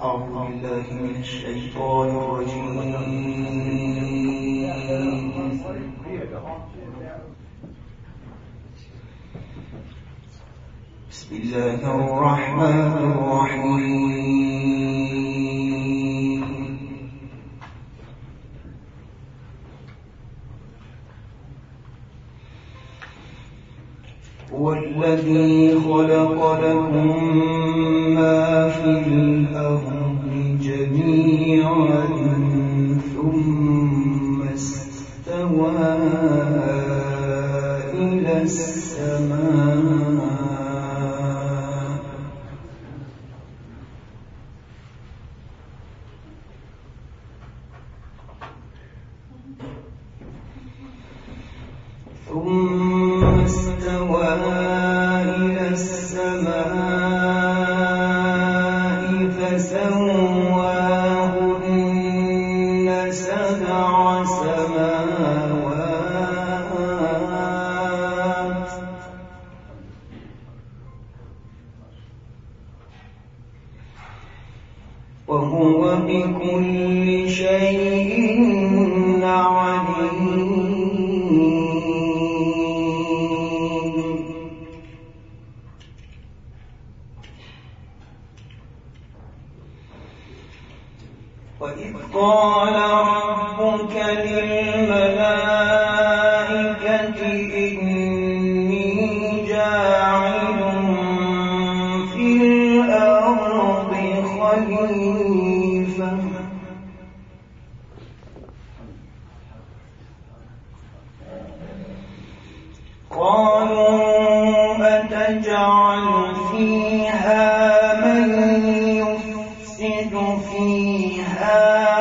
أعوذ بالله من الشيطان الرجيم. بسم الله الرحمن الرحيم. هو الذي خلق لكم ما في الأرض جميعا ثم استوى إلى السماء فسواهن سبع سماوات وهو بكل شيء عليم. وإذ قال ربك للملائكة إني جاعل في الأرض خليفة قالوا أتجعل فيها من يفسد فيها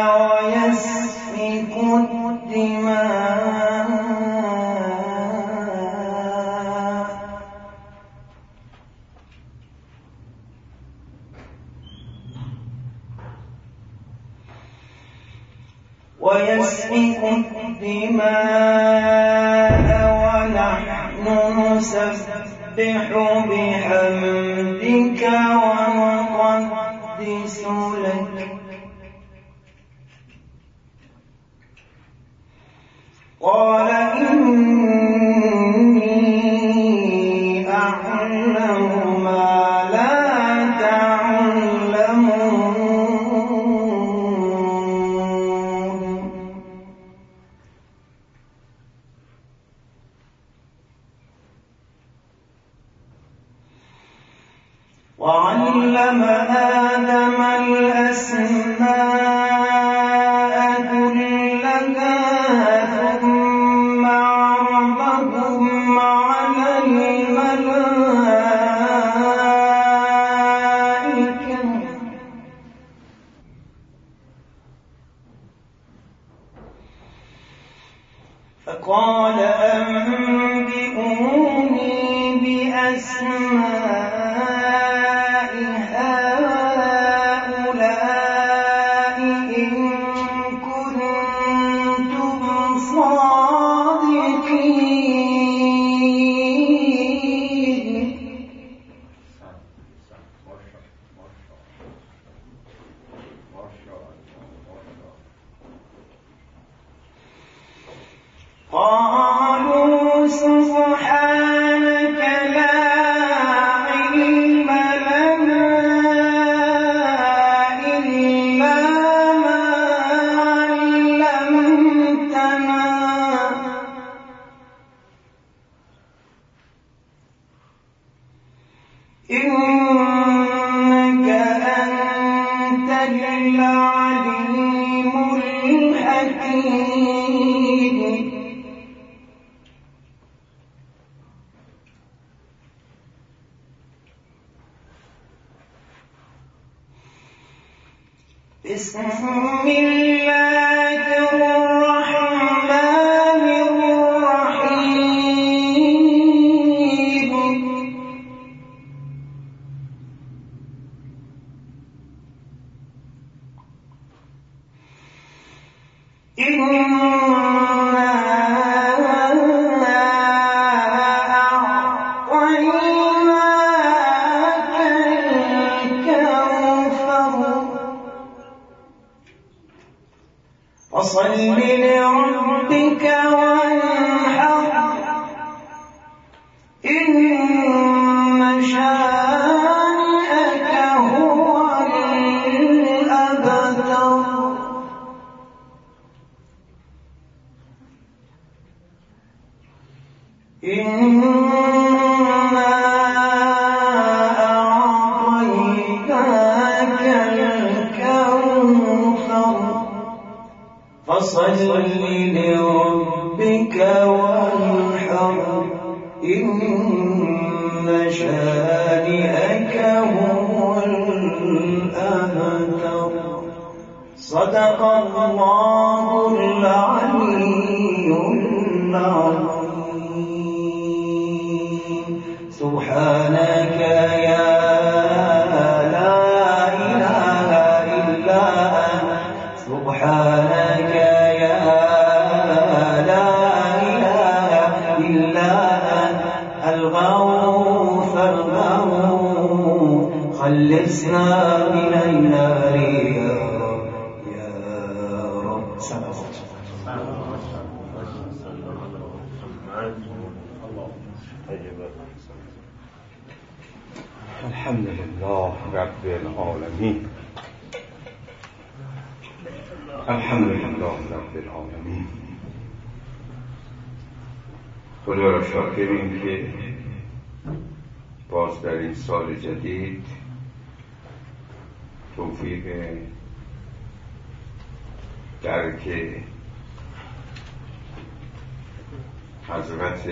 ويسفك الدماء ونحن نسبح بحمدك ونقدس لك قال إني أعلم ما لا تعلمون. وعلم آدم الأسماء كلها ثم عرضهم على الملائكة فقال أنبئوني بأسماء هؤلاء إن كنتم صادقين. قالوا سبحانك لا علم لنا إلا ما علمتنا إنك أنت العليم الحكيم. بسم الله الرحمن الرحيم. أعطيناك الكوثر فصل لربك وانحر إن شانئك هو الأبتر إنا أعطيناك الكوثر فصل لربك وانحر إن شانئك هو الأبتر صدق الله العلي العظيم سبحانك يا لا إله إلا أنت سبحانك يا لا إله إلا أنت الغوث الغوث خلصنا من النار يا رب صلوات الحمد لله رب العالمين الحمد لله رب العالمین. خدا را شاکریم که باز در این سال جدید توفیق درک حضرت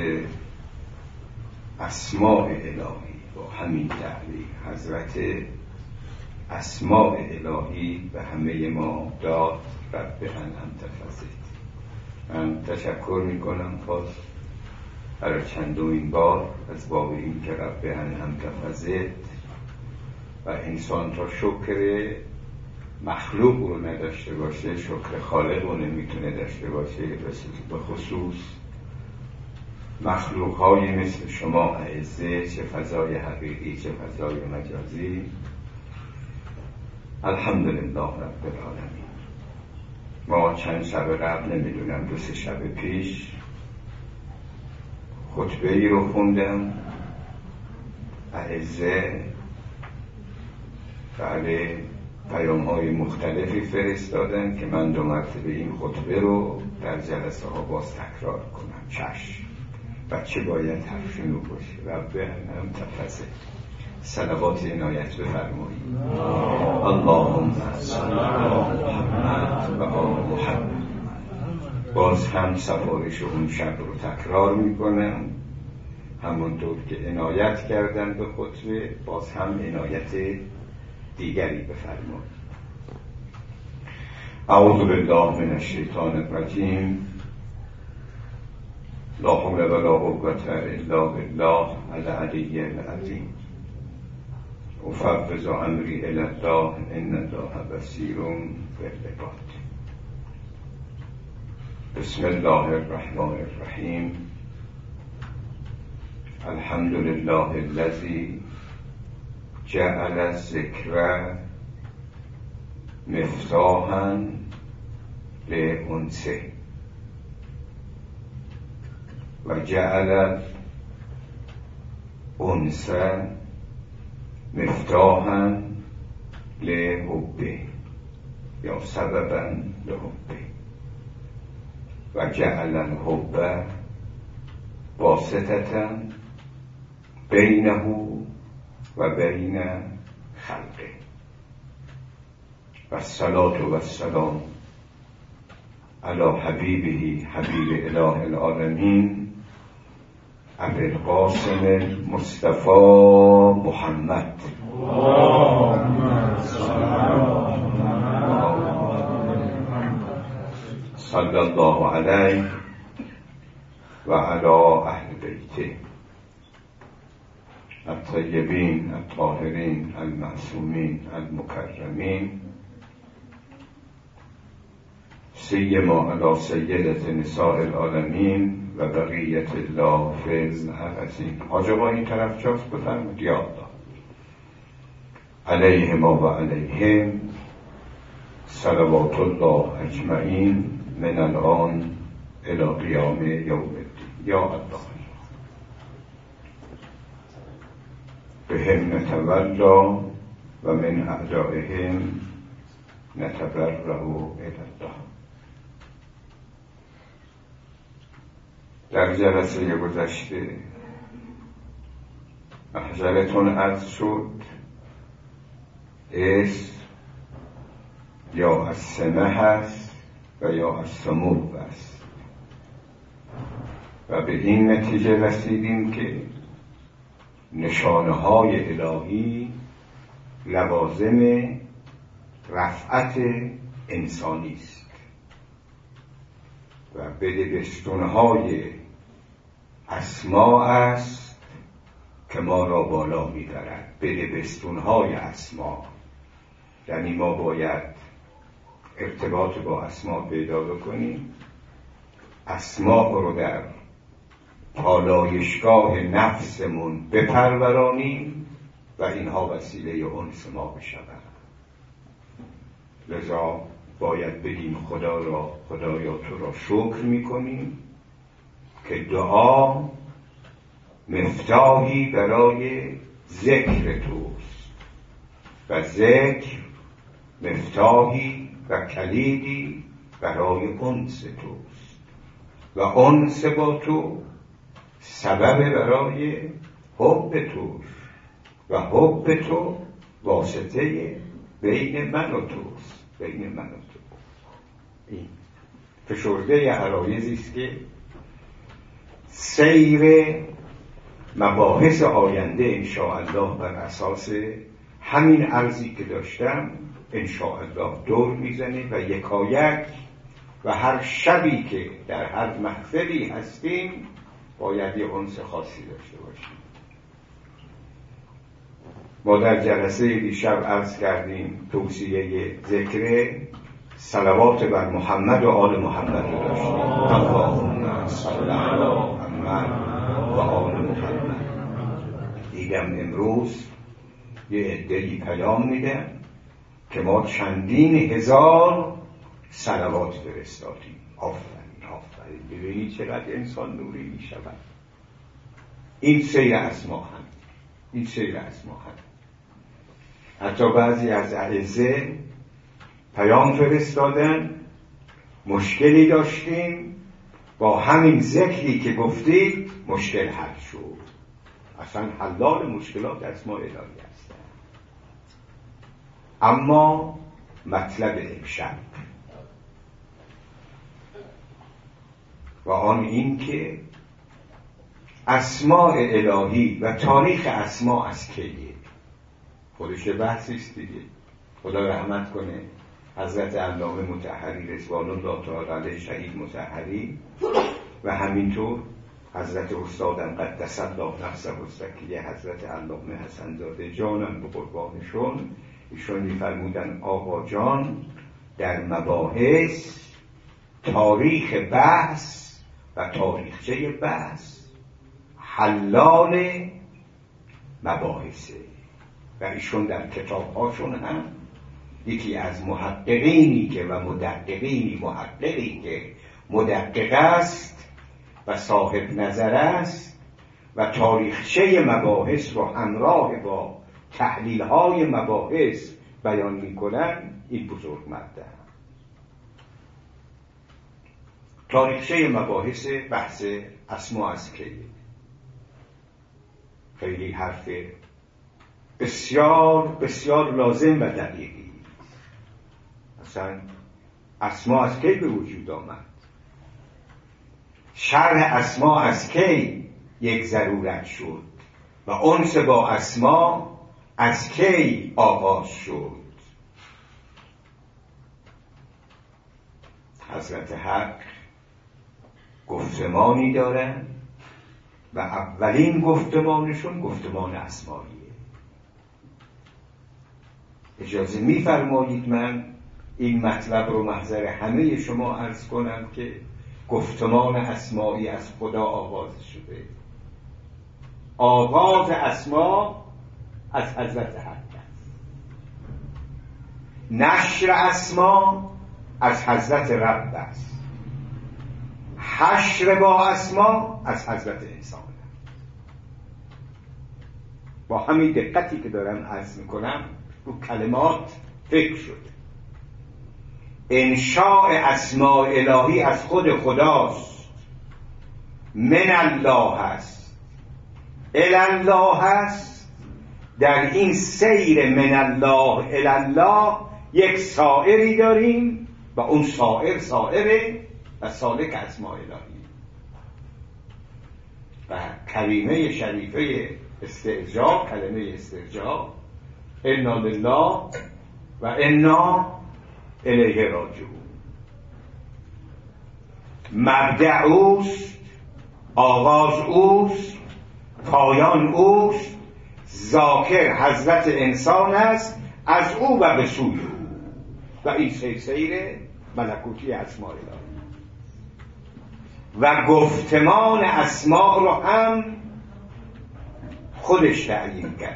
اسماء الهی با همین تعبیر حضرت اسماء الهی به همه ما داد. رب انعمت فضلت. من تشکر میکنم باز برای چندمین بار از باب این که رب انعمت فضلت و انسان تا شکر مخلوق رو نداشته باشه شکر خالق رو نمیتونه داشته باشه. به خصوص مخلوق های مثل شما اعزه، چه فضای حقیقی چه فضای مجازی. الحمدلله رب العالمین. ما چند شب قبل نمیدونم 2-3 شب پیش خطبه ای رو خوندم. اعزه بله پیام های مختلفی فرستادن که من 2 مرتبه این خطبه رو در جلسه ها باز تکرار کنم. چشم بچه باید حرفشون رو باشه. رب انعمت فضلت. صلوات عنایت بفرمایید. اللهم صل علی محمد و آل محمد. باز هم سفارش اون شب رو تکرار میکنم همونطور که عنایت کردن به خطبه باز هم عنایت دیگری بفرمایید. اعوذ بالله من الشیطان الرجیم. لا حول ولا قوة الا بالله العلی العظیم. افوض امری الی الله ان الله بصیر بالعباد. بسم الله الرحمن الرحیم. الحمد لله الذی جعل الذکر مفتاحا لانسه و جعل الانس مفتاحا لحبه یا سببا لحبه و جعل الحب واسطة بینه و بین خلقه. و الصلاة و السلام علی حبیبه حبیب اله العالمین ابی القاسم المصطفى محمد صلی الله علیه و علی اهل بیته الطیبین الطاهرین المعصومین المکرمین سیما علی سیدة نساء العالمین و بقیت الله فی الارضین. حاج آقا این طرف جاست بفرمایید. یا الله علیهم و علیهم صلوات الله اجمعین من الان الی قیام یوم الدین. یا الله بهم نتولا و من اعدائهم نتبرأ الی الله. در جلسه گذشته محضرتون عرض شد اسم یا از سمه هست و یا از سمو است و به این نتیجه رسیدیم که نشانه های الهی لوازم رفعت انسانی است و بدبستونهای اسما است که ما را بالا می‌برد. بدبستونهای اسما یعنی ما باید ارتباط با اسما پیدا بکنیم، اسما رو در پالایشگاه نفسمون بپرورانیم و اینها وسیله انس ما بشوند. لذا باید بگیم خدایا تو را شکر میکنیم که دعا مفتاحی برای ذکر توست و ذکر مفتاحی و کلیدی برای انس توست و انس با تو سبب برای حب توست و حب تو واسطه بین من و توست، بین من و تو. این فشرده عرایضی است که سیر مباحث آینده انشاءالله بر اساس همین عرضی که داشتم انشاءالله دور میزنه و یکایک و هر شبی که در هر محفلی هستیم باید یه انس خاصی داشته باشیم. ما در جلسه دیشب عرض کردیم توصیه ذکر صلوات بر محمد و آل محمد رو داشتیم. اللهم صل علی محمد و آل محمد. دیدم امروز یه عده‌ای پیام میدن که ما چندین هزار صلوات فرستادیم. آفرین. ببینید چقدر انسان نوری میشود. این سیر اسما هم حتی بعضی از اعزه پیام فرستادن مشکلی داشتیم با همین ذکری که گفتید مشکل حل شد. اصلا حلال مشکلات اسماء الهی هستند. اما مطلب امشب و آن این که اسماء الهی و تاریخ اسماء از کیه. خودش بحثی است دیگه. خدا رحمت کنه حضرت علامه مطهری رضوان الله تعالی علیه شهید مطهری و همینطور حضرت استادم قدس الله نفسه الزکیه حضرت علامه حسن زاده جانم به قربانشون، ایشون می‌فرمودن آقا جان در مباحث تاریخ بحث و تاریخچه بحث حلال مباحثه و ایشون در کتاب‌هاشون هم یکی از محققینی که و محققی که مدقق است و صاحب نظر است و تاریخچه مباحث رو همراه با تحلیل‌های مباحث بیان می‌کنن، این بزرگ مرده. تاریخچه مباحث بحث اسما از کیه. خیلی حرف بسیار بسیار لازم و دقیقی. مثلا اسما از کی به وجود آمد؟ شرح اسما از کی یک ضرورت شد و انس با اسما از کی آغاز شد؟ حضرت حق گفتمانی دارن و اولین گفتمانشون گفتمان اسماییه. اجازه می‌فرمایید من این مطلب رو محضر همه شما عرض کنم که گفتمان اسمایی از خدا آغاز شده. آغاز اسما از حضرت حق است. نشر اسما از حضرت رب است. حشر با اسما از حضرت انسان. با همین دقتی که دارم عرض میکنم رو کلمات فکر شده. انشاء اسماء الهی از خود خداست، من الله هست، الله هست. در این سیر من الله الله یک سائری داریم و اون سائره و سالک اسماء الهی و کلمه شریفه استرجاع، کلمه استرجاع انا لله و انا الیه راجعون. مبدأ اوست، آغاز اوست، پایان اوست. ذاکر حضرت انسان است، از او و به سوی او. و این سیر ملکوتی اسماء الهی و گفتمان اسماء رو هم خودش تعیین کرد.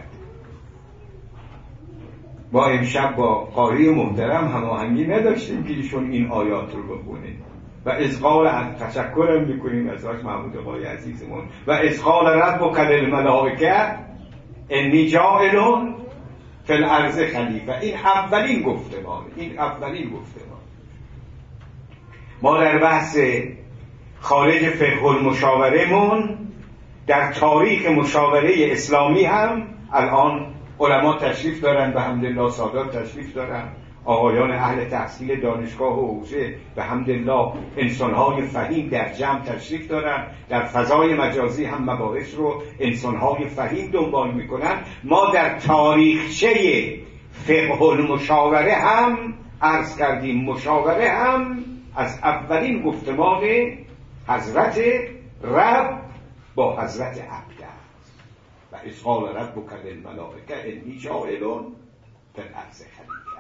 ما امشب با قاری محترم هماهنگی نداشتیم که ایشون این آیات رو بخونه و اذقال تشکرم میکنیم از حضرت محمود آقای عزیزمون و اذقال ربک للملائکه انی جاعل فی الارض خلیفه. این اولین گفتمان. ما در بحث خارج فقه المشاوره در تاریخ مشاوره اسلامی هم الان علما تشریف دارن، به حمدالله سادات تشریف دارن، آقایان اهل تحصیل دانشگاه و حوزه به حمدالله انسانهای فهیم در جمع تشریف دارن. در فضای مجازی هم مباحث رو انسانهای فهیم دنبال میکنن. ما در تاریخچه فقه المشاوره هم عرض کردیم، مشاوره هم از اولین گفتمان حضرت رب با حضرت عبد است. و اذ قال ربک للملائکه انی جاعل فی الارض خلیفه.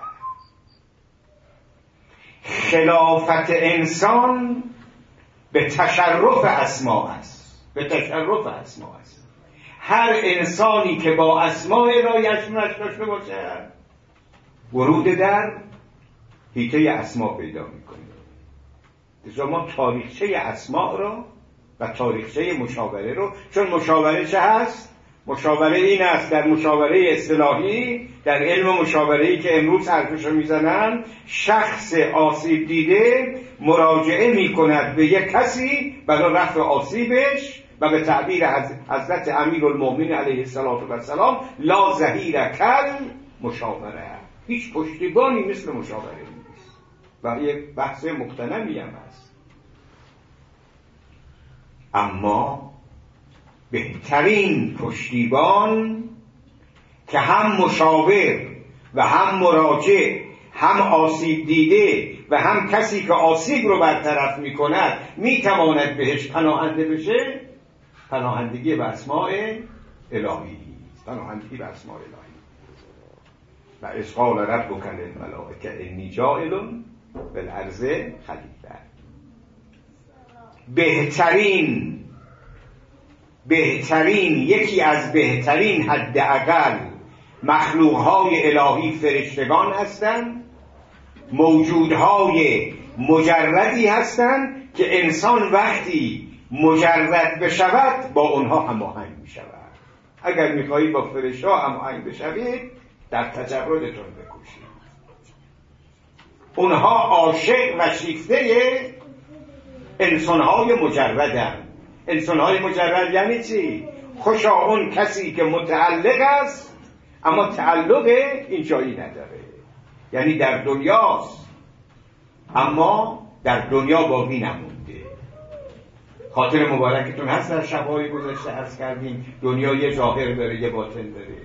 خلافت انسان به تشرف اسماء است، هر انسانی که با اسماء الهی‌اش داشته باشه ورود در حیطه اسماء پیدا میکنه. ما تاریخچه اسماء رو و تاریخچه مشاوره رو، چون مشاوره چه هست؟ مشاوره این است، در مشاوره اصطلاحی، در علم مشاوره‌ای که امروز حرفش رو میزنن، شخص آسیب دیده مراجعه میکند به یک کسی برای رفع آسیبش و به تعبیر حضرت امیرالمومنین علیه السلام لا ظهیر کل مشاوره. هیچ پشتیبانی مثل مشاوره نیست و یک بحث مقتنمی هم هست. اما بهترین پشتیبان که هم مشاور و هم مراجع، هم آسیب دیده و هم کسی که آسیب رو برطرف میکند میتواند بهش پناهنده بشه، پناهندگی به اسماء الهی. و اذ قال ربک للملائکه انی جاعل فی الارض خلیفه. بهترین یکی از بهترین حداقل مخلوقهای الهی فرشتگان هستند، موجودهای مجردی هستند که انسان وقتی مجرد بشود با اونها هماهنگ میشود. اگر میخواهید با فرشته‌ها هماهنگ بشوید در تجردتون بکوشید. اونها عاشق و شیفته انسانهای مجردند. انسانهای مجرد یعنی چی؟ خوشا اون کسی که متعلق است اما تعلق اینجایی نداره، یعنی در دنیاست اما در دنیا باقی نمونده. خاطر مبارکتون هست در شب‌های گذشته عرض کردیم دنیا یه ظاهر داره یه باطن داره.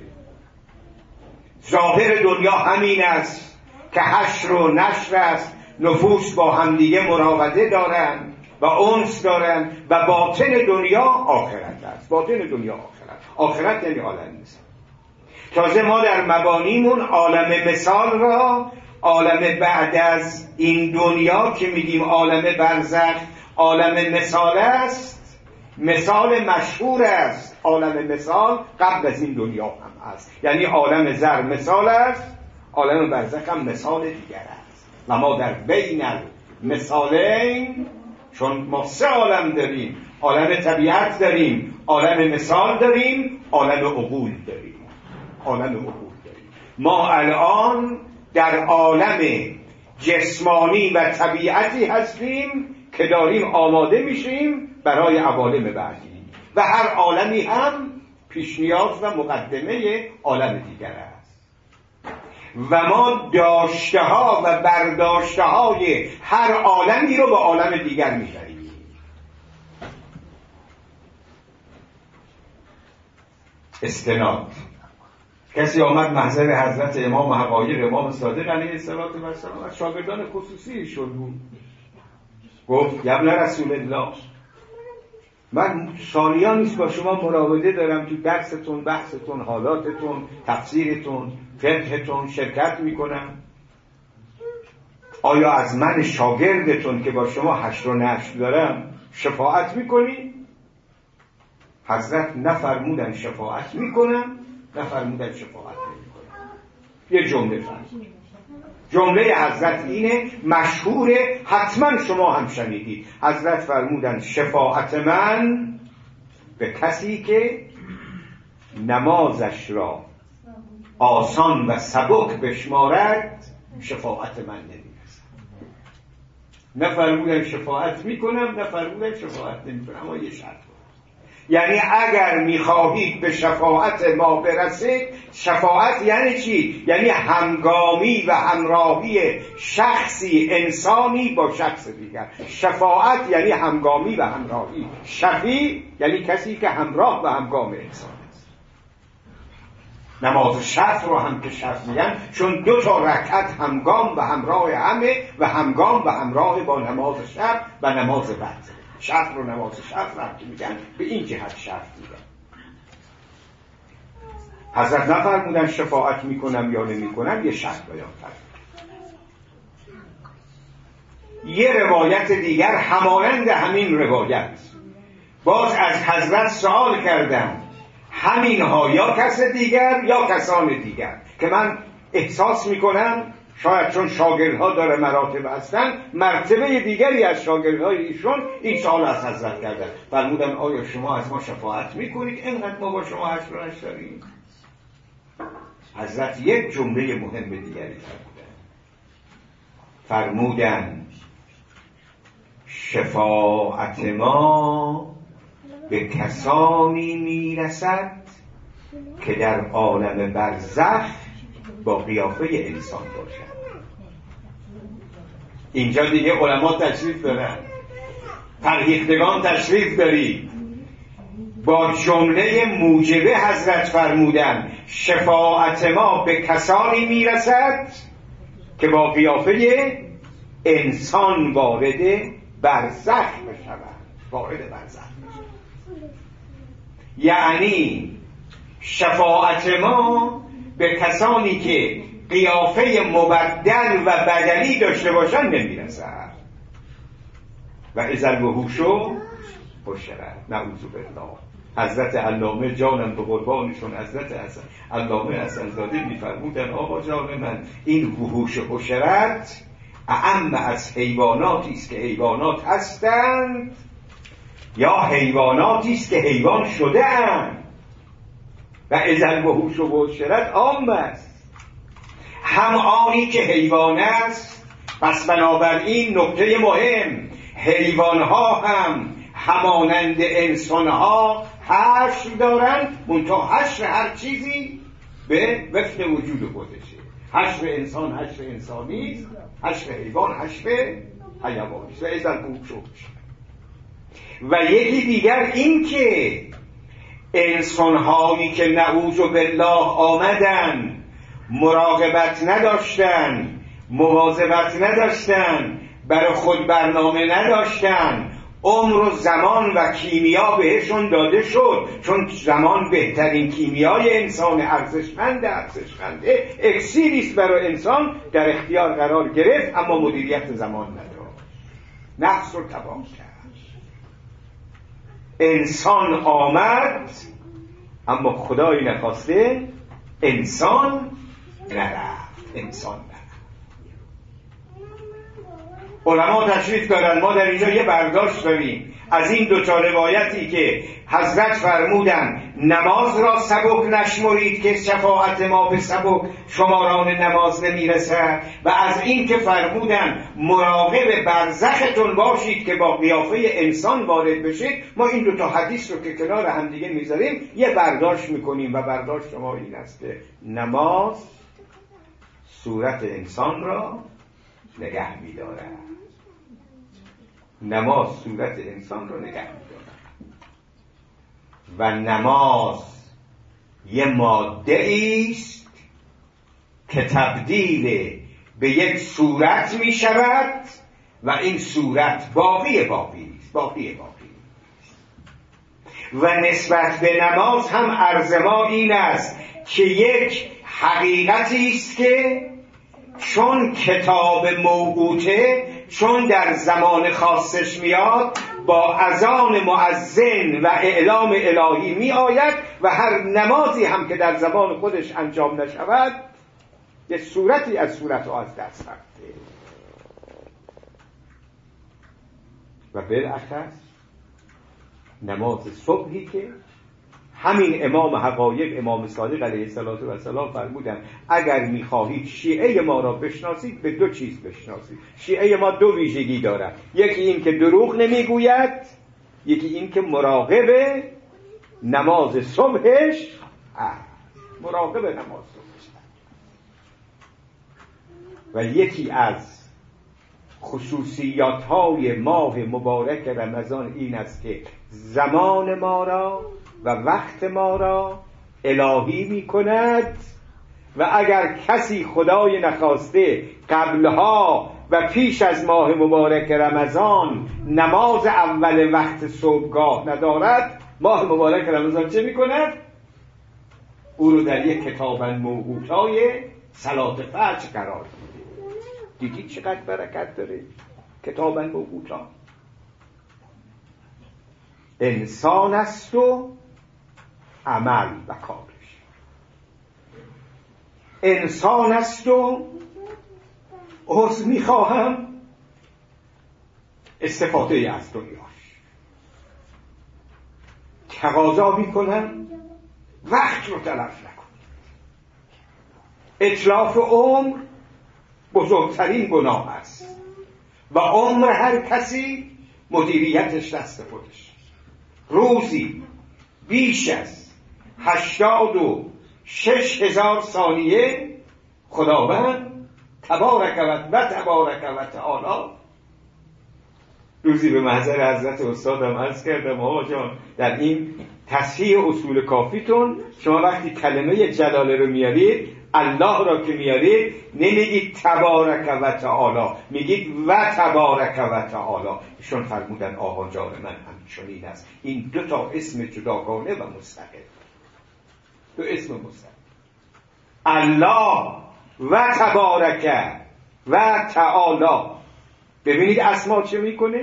ظاهر دنیا همین است که حشر و نشر است، نفوس با همدیگه مراوده دارن و انس دارن، و باطن دنیا آخرت است. باطن دنیا آخرت یعنی عالم مثال. تازه ما در مبانیمون عالم مثال را، عالم بعد از این دنیا که میگیم عالم برزخ، عالم مثال است، مثال مشهور است. عالم مثال قبل از این دنیا هم است، یعنی عالم زر مثال است، عالم برزخ هم مثال دیگر است. و ما در بین المثالین چون ما 3 عالم داریم، عالم طبیعت داریم، عالم مثال داریم، عالم عقول داریم. ما الان در عالم جسمانی و طبیعتی هستیم که داریم آماده میشیم برای عوالم بعدی و هر عالمی هم پیش نیاز و مقدمه عالم دیگر است و ما داشته ها و برداشته های هر عالمی رو به عالم دیگر میبریم. استناد. کسی آمد محضر حضرت امام حقایق امام صادق علیه السلام از شاگردان خصوصی شد بود. گفت یا ابن رسول الله، من سالیان است با شما مراوده دارم، تو درستون، بحثتون، حالاتتون، تفسیرتون، فقهتون شرکت میکنم. آیا از من شاگردتون که با شما حشر و نشر دارم شفاعت میکنی؟ حضرت نفرمودن شفاعت میکنم، نفرمودن شفاعت نمیکنم. یه جمله فرمود. جمله حضرت اینه، مشهوره، حتما شما هم شنیدید. حضرت فرمودن شفاعت من به کسی که نمازش را آسان و سبک بشمارد شفاعت من نمیرسد. نفرمودن شفاعت میکنم، نفرمودن شفاعت نمیکنم. اما یه شرط، یعنی اگر میخواهید به شفاعت ما برسید، شفاعت یعنی چی؟ یعنی همگامی و همراهی شخصی انسانی با شخص دیگر. شفاعت یعنی همگامی و همراهی. شفیع یعنی کسی که همراه و همگام انسان است. نماز شب رو هم که شب میگن چون 2 رکعت همگام و همراه همه و همگام و همراه با نماز شب و نماز وتر. شرط رو نماز شرط رفت میگن به این جهت شرط میگن. حضرت نفرمودن شفاعت میکنم یا نمیکنم، یه شرط بیان کرد. یه روایت دیگر همانند همین روایت باز از حضرت سوال کردم همینها یا کس دیگر یا کسان دیگر که من احساس میکنم شاید چون شاگردها داره مراتب هستن مرتبه دیگری از شاگردهای ایشون این سوال از حضرت کردن. فرمودن آیا شما از ما شفاعت میکنید اینقدر ما با شما حشر و نشر داریم؟ حضرت یک جمله مهم دیگری فرمودن شفاعت ما به کسانی میرسد که در عالم برزخ با قیافه انسان باشد. اینجا دیگه علما تشریف دارن، فرهیختگان تشریف دارید. با جمله موجبه حضرت فرمودن شفاعت ما به کسانی میرسد که با قیافه انسان وارد برزخ بشوند. وارد برزخ بشوند یعنی شفاعت ما به کسانی که قیافه مبدل و بدلی داشته باشن نمیرسد. و اذا الوحوش حشرت. نعوذ بالله. حضرت علامه جانم به قربانشون حضرت علامه حسن‌زاده میفرمودن آقا جان من این وحوش حشرت اعم از حیواناتی است که حیوانات هستند یا حیواناتی است که حیوان شده اند. و اذا الوحوش حشرت عام است، هم آنی که حیوان است. پس بنابراین نکته مهم، حیوانها هم همانند انسانها حشر دارند، منتها حشر هر چیزی به وفق وجود خودشه. حشر انسان حشر انسانی است، حشر حیوان حشر حیوانی است. و اذا الوحوش حشرت. و یکی دیگر این که انسانهایی که نعوذ بالله آمدن مراقبت نداشتن، مواظبت نداشتن، برای خود برنامه نداشتن، عمر و زمان و کیمیا بهشون داده شد. چون زمان بهترین کیمیای انسان ارزشمنده، اکسیریست برای انسان در اختیار قرار گرفت اما مدیریت زمان نداشت، نفس رو تباه کرد. انسان آمد اما خدایی نخواسته انسان نرفت. علما تشریف دارن. ما در اینجا یه برداشت داریم از این دو تا روایتی که حضرت فرمودن نماز را سبک نشمرید که شفاعت ما به سبک شماران نماز نمیرسد، و از این که فرمودن مراقب برزختون باشید که با قیافه انسان وارد بشید. ما این دو تا حدیث رو که کنار هم دیگه میذاریم یه برداشت میکنیم و برداشت ما این است که نماز صورت انسان را نگه می‌دارد. نماز صورت انسان را نگه می‌دارد و نماز یه ماده است که تبدیل به یک صورت می‌شود و این صورت باقی است. و نسبت به نماز هم عرض ما این است که یک حقیقتی است که چون کتاب موقوته، چون در زمان خاصش میاد، با اذان مؤذن و اعلام الهی می آید و هر نمازی هم که در زمان خودش انجام نشود یه صورتی از صورت‌ها از دست رفته. و بالاخص نماز صبحی که همین امام حقایق امام صادق علیه السلام فرمودن اگر میخواهید شیعه ما را بشناسید به دو چیز بشناسید. شیعه ما دو ویژگی دارد، یکی این که دروغ نمیگوید، یکی این که مراقب نماز صبحش مراقب نماز صبحش. و یکی از خصوصیات‌های ماه مبارک رمضان این است که زمان ما را و وقت ما را الهی می کند و اگر کسی خدای نخواسته قبلها و پیش از ماه مبارک رمضان نماز اول وقت صبحگاه ندارد، ماه مبارک رمضان چه می کند؟ او رو در یک کتاب موقوتای صلات فجر قرار میده. دیدید چقدر برکت داره کتاب موقوتا. انسان است و عمل و کارش، انسان است و عرض میخواهم استفاده از دنیاش، تقاضا میکنم وقت رو تلف نکن. اتلاف عمر بزرگترین گناه است و عمر هر کسی مدیریتش دست خودش. روزی بیش از 86,000 ثانیه خداوند تبارک و تعالی، روزی به محضر حضرت استادم عرض کردم آقا جان در این تصحیح اصول کافیتون شما وقتی کلمه جلاله رو میارید، الله را که میارید نمیگید تبارک و تعالی، میگید و تبارک و تعالی. ایشون فرمودن آقا جان من همچنین است. این دو تا اسم جداگانه و مستقل، دو اسم مستقل، الله و تبارک و تعالی. ببینید اسما چه میکنه؟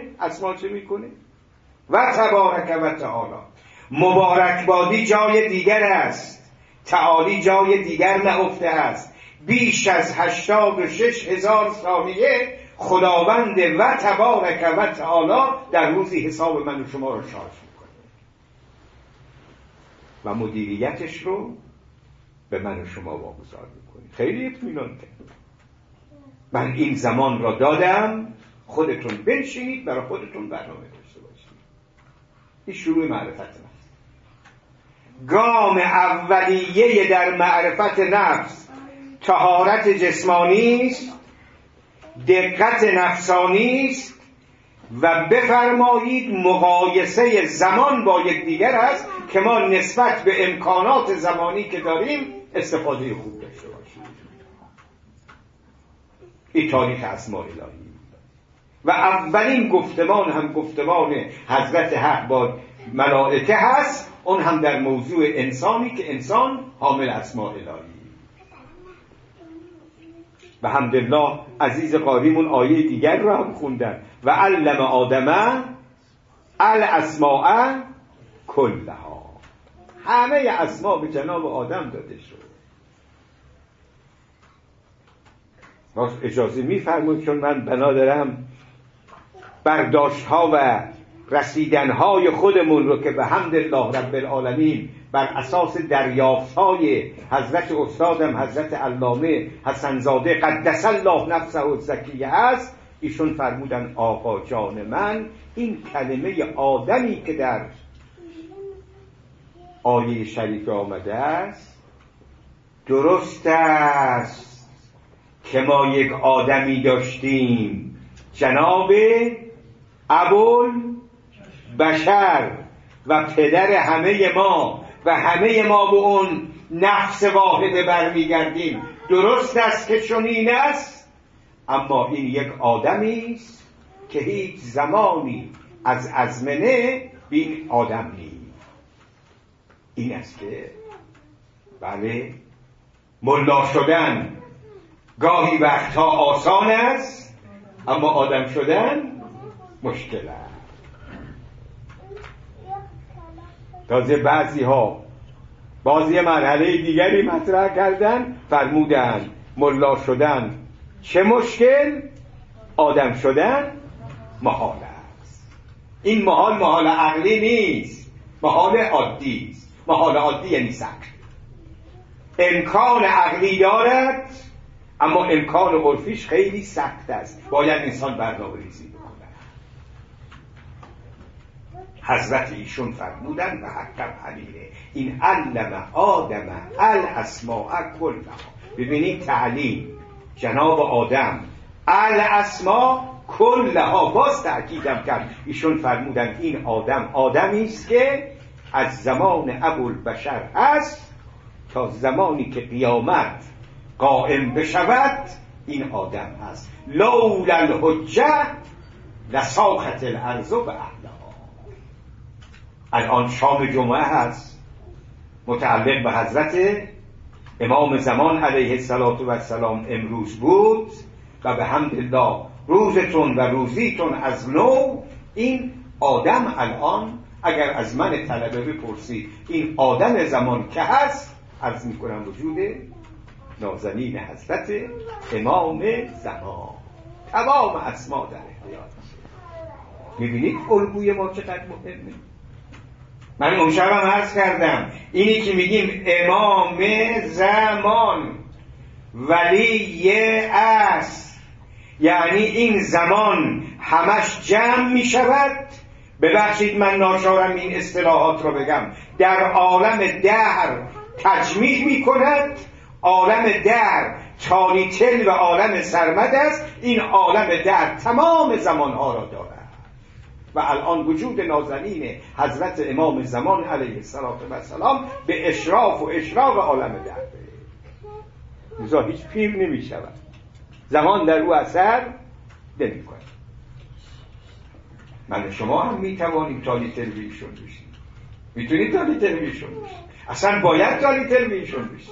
و تبارک و تعالی. مبارکبادی جای دیگر است، تعالی جای دیگر نهفته است. بیش از 86,000 ثانیه خداوند و تبارک و تعالی در روزی حساب من و شما رو شارژ میکنه و مدیریتش رو به من و شما واگذار میکنه. خیلی اطمینان کنید. من این زمان را دادم، خودتون بنشینید برای خودتون برنامه داشته باشید. این شروع معرفت نفس، گام اولیه در معرفت نفس طهارت جسمانی است، دقت نفسانی است و بفرمایید مقایسه زمان با یکدیگر است که ما نسبت به امکانات زمانی که داریم استفاده خوب داشته باشیم. این تاریخ اسماء الهی و اولین گفتمان هم گفتمان حضرت حق با ملائکه هست، اون هم در موضوع انسانی که انسان حامل اسماء الهی. و حمدالله عزیز قاریمون آیه دیگر رو هم خوندن و علم آدم الاسماء کلها، همه اسماء به جناب آدم داده شد. باز اجازه میفرمایید چون من بنا دارم برداشت‌ها و رسیدن‌های خودمون رو که به حمدالله رب العالمین بر اساس دریافت‌های حضرت استادم حضرت علامه حسنزاده قدس الله نفسه الزکیه هست، ایشون فرمودن آقا جان من، این کلمه آدمی که در آیه شریف آمده است درست است که ما یک آدمی داشتیم جناب ابوالبشر و پدر همه ما و همه ما به اون نفس واحده برمیگردیم. درست است که چنین است، اما این یک آدمی است که هیچ زمانی از ازمنه این آدم نیست. این است که بله ملا شدن گاهی وقتها آسان است، اما آدم شدن مشکل است. تازه بعضی ها بازی مرحله دیگری مطرح کردن، فرمودن ملا شدن چه مشکل، آدم شدن محال است. این محال عقلی نیست، محال عادی است. محال عادی یعنی سخت، امکان عقلی دارد اما امکان عرفیش خیلی سخت است، باید انسان برنامه‌ریزی بکنه. حضرت ایشون فرمودن و حقم همینه، این علم آدم الاسماء کلها. ببینید تعلیم جناب آدم الاسماء کلها، باز تأکیدم کرد. ایشون فرمودن این آدم آدمی است که از زمان ابوالبشر است تا زمانی که قیامت قائم بشود این آدم هست. لولا الحجه لساخت الارض باهلها. الان شام جمعه هست، متعلق به حضرت امام زمان علیه السلام امروز بود و به حمدالله روزتون و روزیتون از نو. این آدم الان اگر از من طلبه بپرسید این آدم زمان که هست، عرض میکنم وجود نازنین حضرت امام زمان، تمام اسما در اختیار. میبینید الگوی ما چقدر مهمه. من اون شب هم عرض کردم اینی که میگیم امام زمان ولی است، یعنی این زمان همش جمع میشود. ببخشید من ناچارم این اصطلاحات رو بگم، در عالم دهر تجمیع می کند. عالم دهر تاریتل و عالم سرمد است. این عالم دهر تمام زمانها را دارد و الان وجود نازنین حضرت امام زمان علیه السلام به اشراف و اشراق عالم دهر لذا هیچ پیر نمی شود، زمان در او اثر نمی کند. من شما هم می توانیم تالی تلویزیون بشیم، میتونید تالی تلویزیون بشیم، اصلا باید تالی تلویزیون بشیم.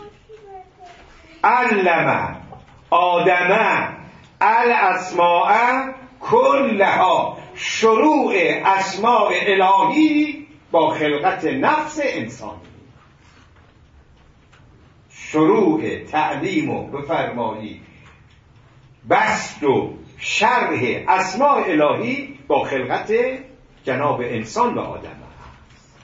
علم آدم الاسماء کلها، شروع اسماء الهی با خلقت نفس انسانی. شروع تعلیم و بفرمایی بسط و شرح اسماء الهی با خلقت جناب انسان و آدم هست.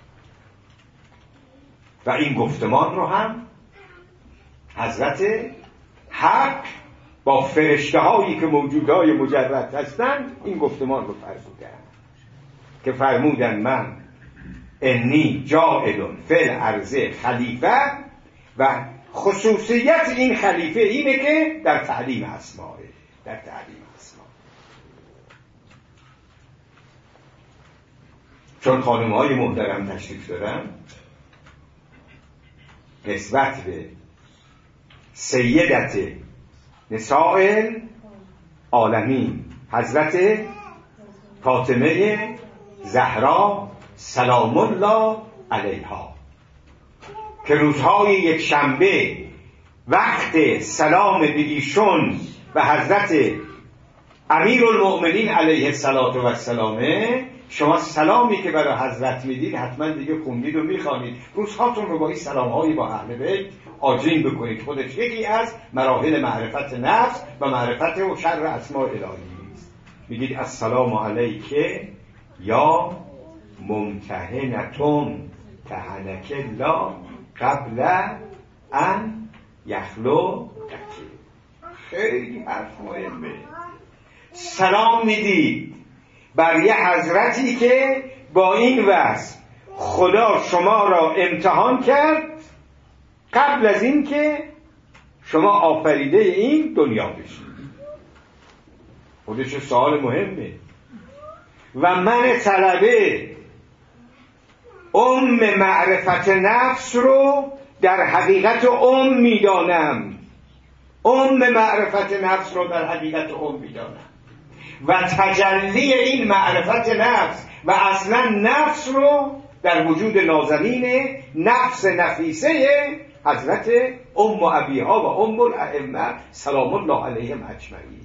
و این گفتمان رو هم حضرت حق با فرشته هایی که موجودهای مجرد هستند این گفتمان رو فرمودن که فرمودن من انی جاعل فی الارض خلیفه، و خصوصیت این خلیفه اینه که در تعلیم اسماء، در تعلیم اسماء. چون خانم های محترم تشریف دارن نسبت به سیدت نساء العالمین حضرت فاطمه زهرا سلام الله علیها که روزهای یک شنبه وقت سلام به ایشون و حضرت امیرالمؤمنین علیه السلام، شما سلامی که برای حضرت میدید حتما دیگه خوندید و میخوانید. روزهاتون رو با این سلامهایی با اهل بیت آجین بکنید. خودش یکی از مراحل معرفت نفس و معرفت و شر اسماء الهی است. میگید السلام علیک یا ممتحنتون تهنک الله قبل ان یخلو دکی. خیلی حرف مهمه. سلام میدید بر یه حضرتی که با این وصف خدا شما را امتحان کرد قبل از این که شما آفریده این دنیا بشید. خودش سوال مهمه. و من طلبه معرفت نفس رو در حقیقت میدانم. معرفت نفس رو در حقیقت میدانم و تجلی این معرفت نفس و اصلا نفس رو در وجود نازنین نفس نفیسه حضرت ام ابیها و ام الائمه سلام الله علیهم اجمعین.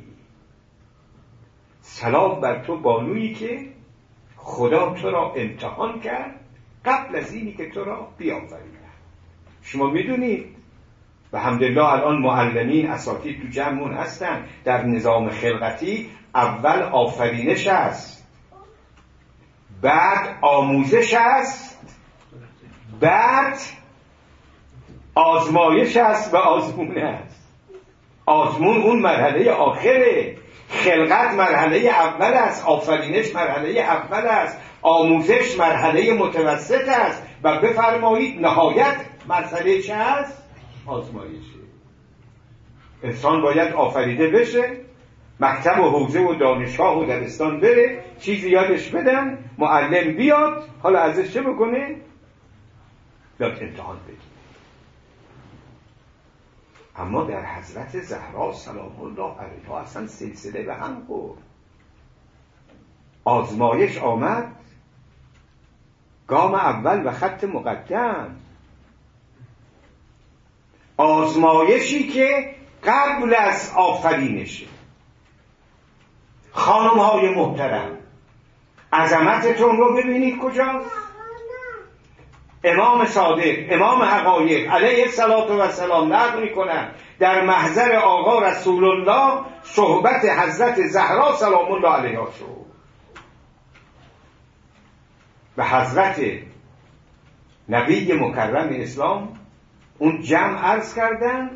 سلام بر تو بانویی که خدا تو را امتحان کرد قبل از اینی که تو را بیافرید. شما میدونید و الحمدلله الان معلمین اساتید تو جمعمون هستن. در نظام خلقتی اول آفرینش است، بعد آموزش است، بعد آزمایش است و آزمون است. آزمون اون مرحله آخره. خلقت مرحله اول است، آفرینش مرحله اول است، آموزش مرحله متوسط است و بفرمایید نهایت مرحله چه است؟ آزمایشه. انسان باید آفریده بشه، مکتب و حوزه و دانشگاه و دبستان بره، چیزی یادش بدن، معلم بیاد، حالا ازش چه بکنه؟ بیاد امتحان بگیره. اما در حضرت زهرا سلام الله علیها اصلا سلسله به هم خورد. آزمایش آمد، گام اول و خط مقدم. آزمایشی که قبل از آفرینشه. خانم های محترم، عظمتتون رو ببینید کجاست. امام صادق، امام حقایق علیه السلام نقل میکنن در محضر آقا رسول الله صحبت حضرت زهرا سلام الله علیها شد و حضرت نبی مکرم اسلام اون جمع عرض کردن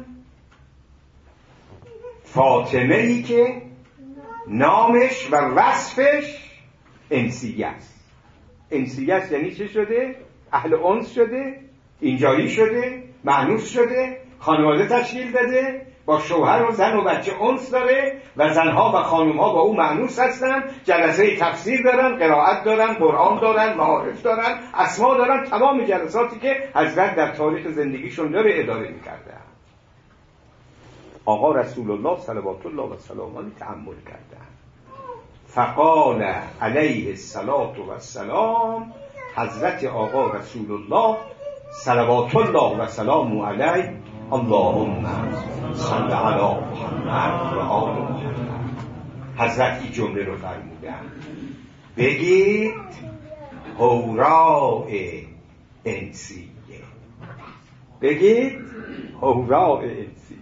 فاطمه ای که نامش و وصفش انسیه است. انسیه است یعنی چه شده؟ اهل انس شده، اینجایی شده، مأنوس شده، خانواده تشکیل داده، با شوهر و زن و بچه انس داره و زنها و خانمها با او مأنوس هستن، جلسه تفسیر دارن، قرائت دارن، قرآن دارن، معارف دارن، اسما دارن، تمام جلساتی که حضرت در تاریخ زندگیشون داره اداره میکردن. آقا رسول الله صلوات الله و سلام علیه تأمل کردن. فقال علیه السلام، حضرت آقا رسول الله صلوات الله و سلام علیه، اللهم صل علی محمد و آل محمد. حضرت این جمله رو فرمودن بگید حوراء انسیه. بگید حوراء انسیه.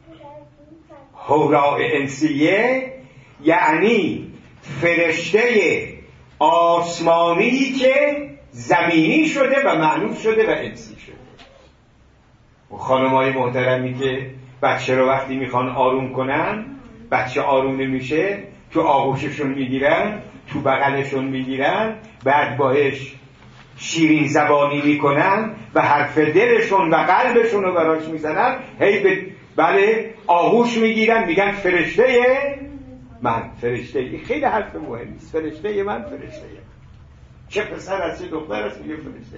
حوراء انسیه یعنی فرشته آسمانی که زمینی شده و مأنوس شده و انسی شده. و خانم‌های محترمی که بچه رو وقتی میخوان آروم کنن، بچه آروم نمیشه، تو آغوششون میگیرن، تو بغلشون میگیرن، بعد باهاش شیرین زبانی میکنن و حرف دلشون و قلبشون رو براش میزنن، بله آغوش میگیرن، میگن فرشته من، فرشته. خیلی حرف مهمی است. فرشته من، فرشته من. چه پسر است چه دختر است میگه فرشته.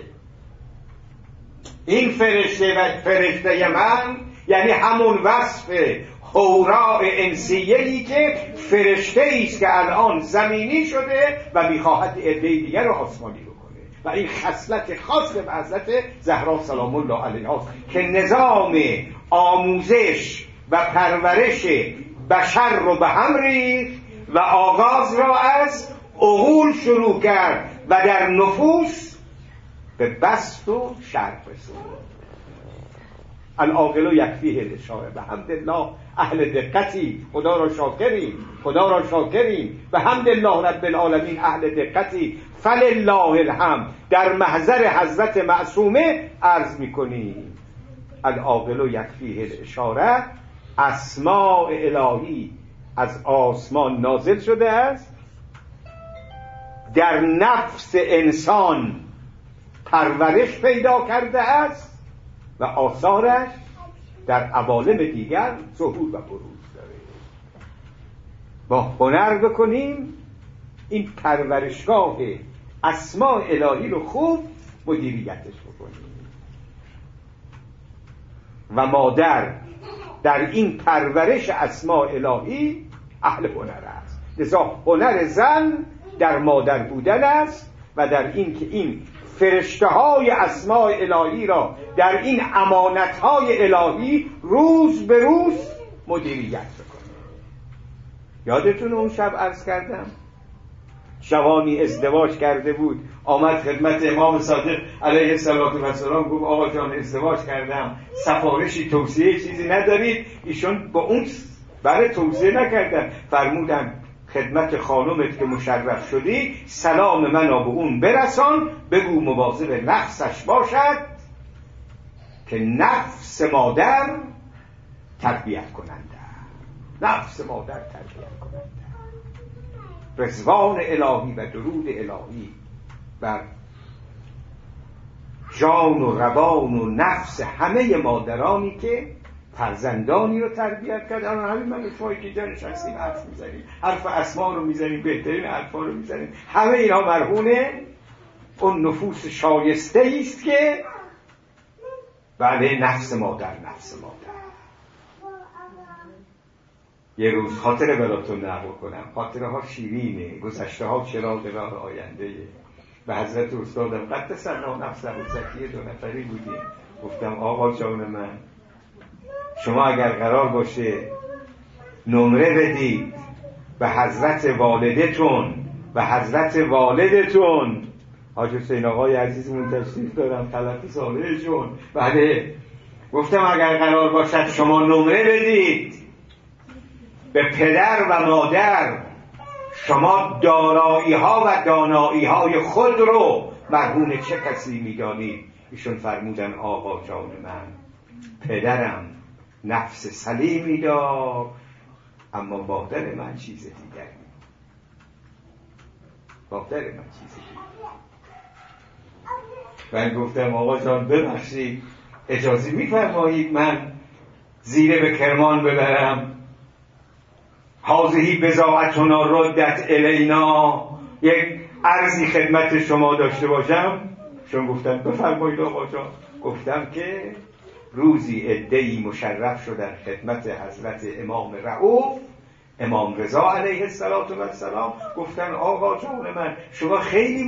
این فرشته من یعنی همون وصف حوراء انسیه‌ای که فرشته ایست که الان زمینی شده و میخواهد عده دیگر رو آسمانی بکنه و این خصلت خاص به حضرت زهرا سلام الله علیها که نظام آموزش و پرورش بشر رو به هم ریخت و آغاز را از عقول شروع کرد و در نفوس به بسط و شرح رسوند. العاقل یکفیه الاشاره. به حمدالله اهل دقتی، خدا را شاکریم. به حمدالله رب العالمین اهل دقتی، فلله الحمد. در محضر حضرت معصومه عرض میکنیم العاقل یکفیه الاشاره، اسماء الهی از آسمان نازل شده است، در نفس انسان پرورش پیدا کرده است و آثارش در عوالم دیگر ظهور و بروز داره. با هنر بکنیم این پرورشگاه اسماء الهی رو خوب مدیریتش بکنیم و مادر در این پرورش اسماء الهی اهل هنر است. لذا هنر زن در مادر بودن است و در این که این فرشته های اسماء الهی را در این امانت های الهی روز به روز مدیریت بکنه. یادتون اون شب عرض کردم جوانی ازدواج کرده بود، آمد خدمت امام صادق علیه السلام گفت آقا جان ازدواج کردم، سفارشی توصیه چیزی ندارید؟ ایشون با اون برای توصیه نکردن، فرمودن خدمت خانومت که مشرف شدی سلام منو به اون برسان، بگو مواظب نفسش باشد که نفس مادر تربیت کننده، نفس مادر تربیت کننده. رضوان الهی و درود الهی بر جان و روان و نفس همه مادرانی که فرزندانی رو تربیت کردن. همین من شمایی که جانش هستیم حرف میزنیم، حرف اسما رو میزنیم، بهترین حرفا رو میزنیم، همه اینا مرهون اون نفوس شایسته است که بله نفس مادر. یه روز خاطره براتون نقل کنم، خاطره ها شیرینه، گذشته ها چراغ راه آینده. به حضرت استادم قدس الله نفسه زکیه 2 نفری بودیم، گفتم آقا جان من شما اگر قرار باشه نمره بدید به حضرت والدتون حاج حسین آقای عزیزمون تشریف دارم، تلقی صالح جون، بله گفتم اگر قرار باشد شما نمره بدید به پدر و مادر، شما دارایی ها و دانایی های خود رو مرهون چه کسی میدانید؟ ایشون فرمودن آقا جان من پدرم نفس سلیمی داشت اما مادر من چیز دیگری. من گفتم آقا جان ببخشید اجازه میفرمایید من زیره به کرمان ببرم؟ هذه بضاعتنا ردت الینا، یک عرضی خدمت شما داشته باشم؟ چون گفتم بفرمایید آقا جان. گفتم که روزی عده‌ای مشرف شدن خدمت حضرت امام رؤوف امام رضا علیه السلام، گفتن آقا جان من شما خیلی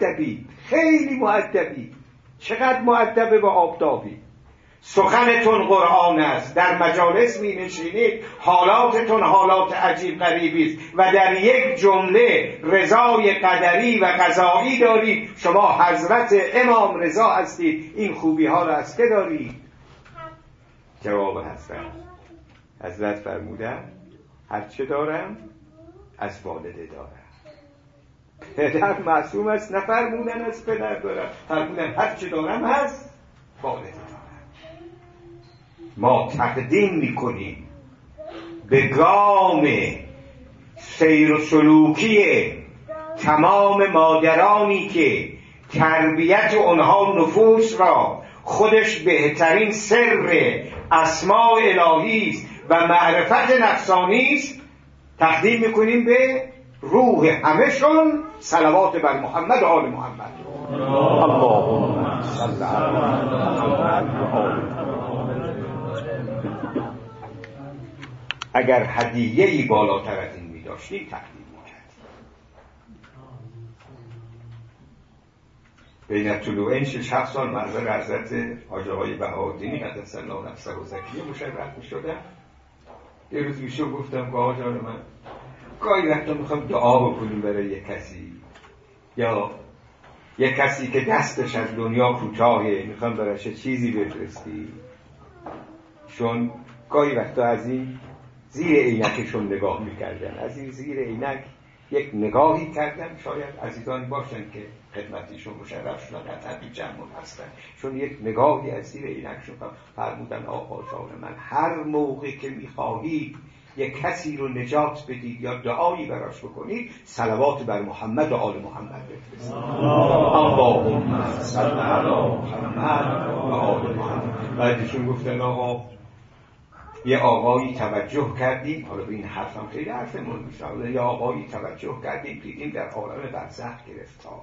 مؤدبی، چقدر مؤدبه و آفتابی، سخنتون قرآن است، در مجالس می نشینید حالاتتون حالات عجیب غریبی است و در یک جمله رضای قدری و قضایی دارید، شما حضرت امام رضا هستید، این خوبی ها را از که دارید؟ جواب حضرت فرمودن هرچه دارم از والده دارم. پدر معصوم است، نفرمودن از پدر دارم، فرمودن هرچه دارم از والده دارم. ما تقدیم میکنیم به گام سیر و سلوکی تمام مادرانی که تربیت اونها نفوس را خودش بهترین سر اسماء الهی است و معرفت نفسانی است، تقدیم میکنیم به روح همشون صلوات بر محمد و آل محمد. اللهم صل علی محمد و آل محمد. اگر هدیه‌ای بالاتر از این می‌داشتیم تقدیم می‌کردیم. بین طلوعین 6 سال منظر حضرت حاج آقای بهاءالدین قدس الله نفسه زکیه مشرف می‌شدم. یه روز میشو گفتم که آقا جان من گاهی وقتا میخوام دعا بکنیم برای یک کسی، یا یک کسی که دستش از دنیا کوتاهه میخوام براش چیزی بفرستی. چون گاهی وقتا از این زیر عینکشون نگاه میکردن، از این زیر عینک یک نگاهی کردن. شاید عزیزانی باشن که خدمتیشون مشرف شدن، قطعا بی جمعون هستن، چون یک نگاهی از زیر عینکشون فرمودن آقا جان من، هر موقع که میخواهید یک کسی رو نجات بدید یا دعایی براش بکنید، صلوات بر محمد و آل محمد بفرستید. اللهم صل علی محمد و آل محمد. بعدشون گفتن آقا یه آقایی توجه کردیم، حالا به این حرفم خیلی حرفمون میشه، یه آقایی توجه کردیم دیدیم در عالم برزخ گرفتاره،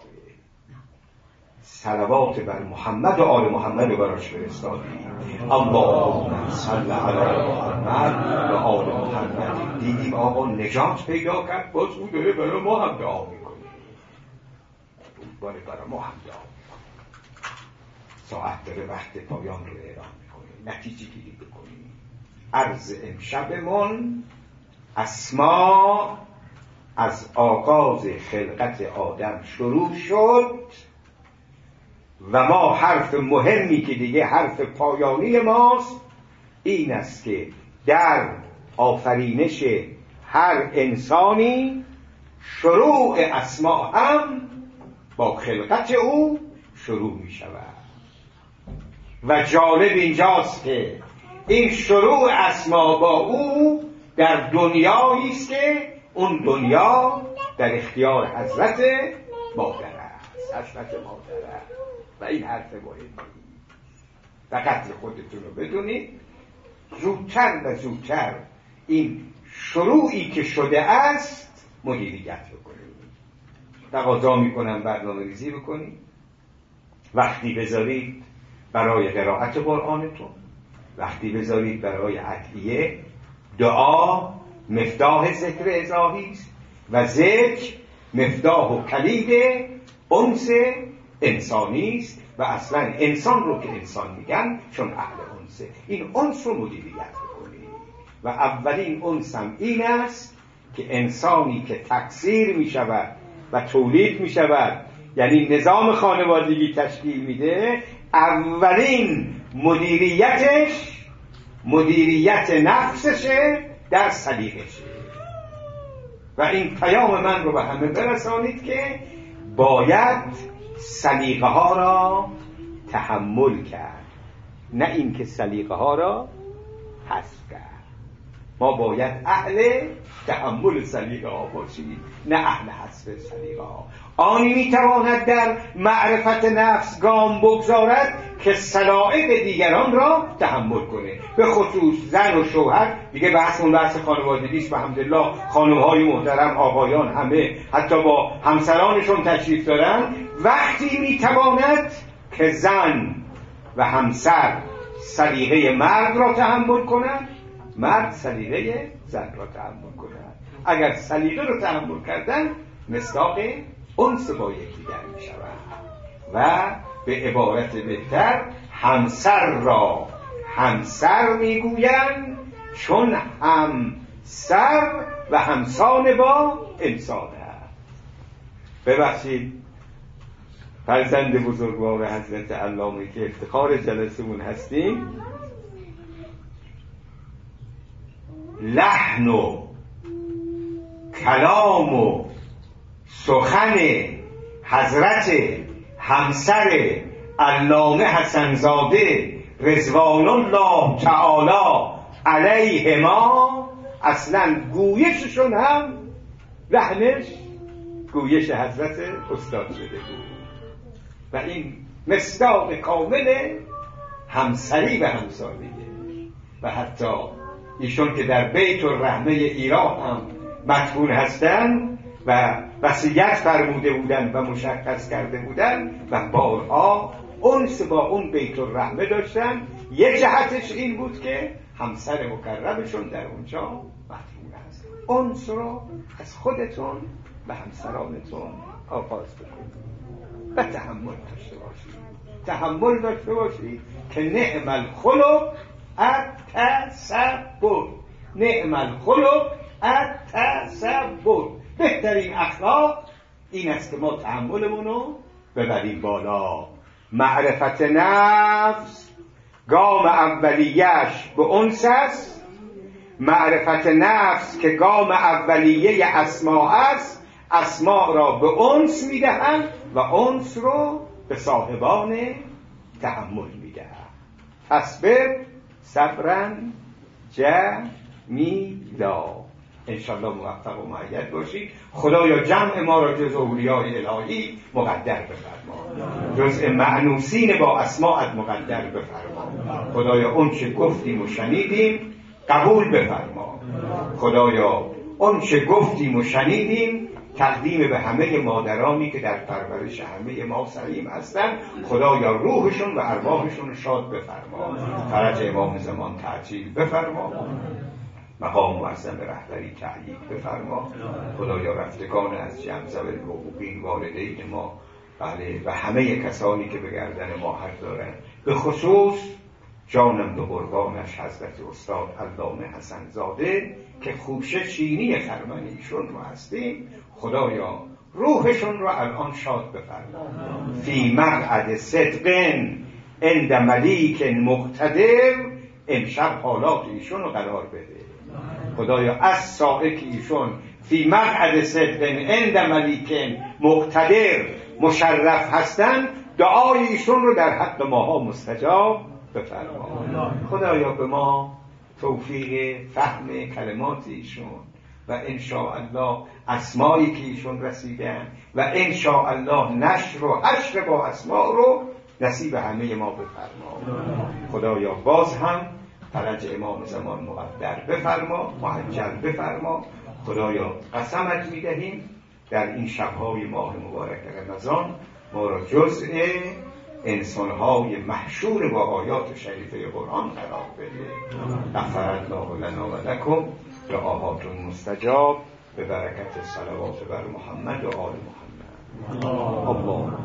صلوات بر محمد و آل محمد براش فرستادیم. اللهم صل علی محمد و آل محمد. دیدیم آقا نجات پیدا کرد، باز اون داره برای ما هم دعا میکنه، برای ما هم دعا میکنه. ساعت داره وقت پایان رو اعلام میکنه، نتیجه گیری بکنیم. عرض امشبمون اسما از آغاز خلقت آدم شروع شد و ما حرف مهمی که دیگه حرف پایانی ماست این است که در آفرینش هر انسانی شروع اسما هم با خلقت او شروع می شود. و جالب اینجاست که این شروع اسما با او در دنیایی است که اون دنیا در اختیار حضرت مادر است، حضرت مادر است. و این حرف مهمی و قدر خودتون رو بدونید، زودتر و زودتر این شروعی که شده است مدیریت بکنید. تقاضا میکنم برنامه ریزی بکنید، وقتی بذارید برای قرائت قرآنتون، وقتی بذارید برای ادعیه. دعا مفتاح ذکر الهی است و ذکر مفتاح و کلید انس انسانی است و اصلا انسان رو که انسان میگن چون اهل انسه. این انس رو مدیریت بکنید و اولین انس هم این است که انسانی که تکثیر میشود و تولید میشود، یعنی نظام خانوادگی تشکیل میده، اولین مدیریتش مدیریت نفسشه در سلیقشه. و این پیام من رو به همه برسانید که باید سلیقه ها را تحمل کرد، نه اینکه سلیقه ها را حذف کرد. ما باید اهل تحمل سلیقه ها باشیم، نه اهل حذف سلیقه ها. آنی میتواند در معرفت نفس گام بگذارد که سلائق دیگران را تحمل کنه، به خصوص زن و شوهر. دیگه بحثمون بحث خانوادگی است و الحمدلله خانم‌های محترم، آقایان همه حتی با همسرانشون تشریف دارن. وقتی میتواند که زن و همسر سلیقه مرد را تحمل کنند، مرد سلیقه زن را تحمل کنند. اگر سلیقه را تحمل کردن مصداق انس با یکدیگر می شود. و به عبارت بهتر همسر را همسر می گویند چون همسر و همسان با انسان است. ببخشید فرزند بزرگوار حضرت علامه که افتخار جلسمون هستیم، لحن و کلام و سخن حضرت همسر علامه حسنزاده رضوان الله تعالی علیهما اصلا گویششون هم لحنش گویش حضرت استاد شده بود. و این مصداق کامل همسری و همسالگی. و حتی ایشون که در بیت الرحمه ایران هم مدفون هستند و وصیت فرموده بودند و مشخص کرده بودند و بارها انس با اون بیت الرحمه داشتن. یک جهتش این بود که همسر مکرمشون در اونجا مدفون است. انس رو از خودتون و همسرانتون آغاز بکنید و تحمل داشته باشید. تحمل داشته باشید که نعم الخلق التصبر. نعم الخلق التصبر. بهترین اخلاق این است که ما تحملمون رو ببریم بالا. معرفت نفس گام اولیه‌اش به انس است، معرفت نفس که گام اولیه اسماء است، اسماء را به انس میدهند و انس رو به صاحبان تأمل میدهند. فاصبر صبرا جمیلا. انشالله موفق و مؤید باشید. خدایا جمع ما را جز اولیای الهی مقدر بفرما، جزء مأنوسین با اسماءت مقدر بفرما. خدایا اون چه گفتیم و شنیدیم قبول بفرما. خدایا اون چه گفتیم و شنیدیم تقدیم به همه مادرانی که در پرورش همه ما سعیم هستند. خدایا روحشون و ارواحشون شاد بفرما. فرج امام زمان تعجیل بفرما. مقام معظم رهبری تأیید بفرما. خدایا رفتگان از جمع ذوی الحقوقین، والدین ما، بله، و همه کسانی که به گردن ما حق دارند، به خصوص جانم به قربانش حضرت استاد علامه حسن زاده که خوشه چینی خرمن ایشون رو هستیم. خدایا روحشون رو الان شاد بفرما. فی مقعد صدق عند ملیک مقتدر. امشب حالات ایشون رو قرار بده. خدایا از ساعه که ایشون فی مقعد صدق عند ملیک مقتدر مشرف هستن، دعای ایشون رو در حق ماها مستجاب بفرما. خدایا به ما توفیق فهم کلمات ایشون و انشاءالله اسمایی که ایشون رسیدن و انشاءالله نشر و حشر با اسما رو نصیب همه ما بفرما. خدایا باز هم فرج امام زمان مقدر بفرما، معجل بفرما. خدایا قسمت میدهیم در این شبهای ماه مبارک رمضان ما را جزء انسانهای محشور با آیات شریفه قرآن قرار بده. غفر الله لنا و لکم. دعاهاتون مستجاب به برکت صلوات بر محمد و آل محمد. الله